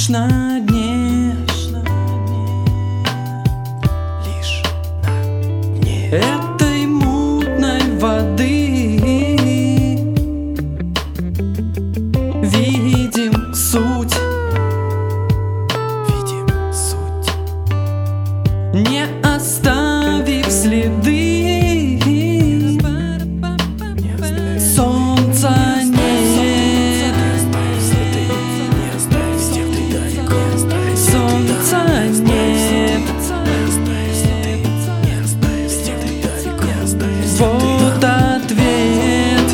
лишь на дне, лишь на дне этой мутной воды видим суть, не оставив следы. Солнца нет, солнца нет, вот ответ.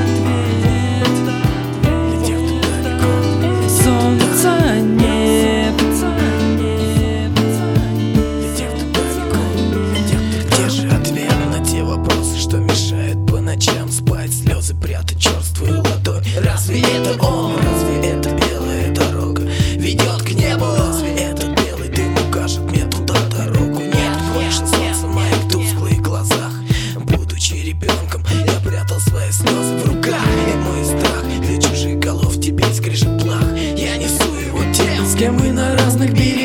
Солнца нет. Где же ответ на те вопросы, что мешают по ночам спать, слезы прятать черствую ладонь? Разве это он? Разве это белая дорога ведет к небу? Разве этот белый дым укажет мне туда дорогу? Нет больше солнца в моих тусклых глазах. Будучи ребенком, я прятал свои слезы в руках, и мой страх для чужих голов теперь скрежет плах. Я несу его тем, с кем мы на разных берегах.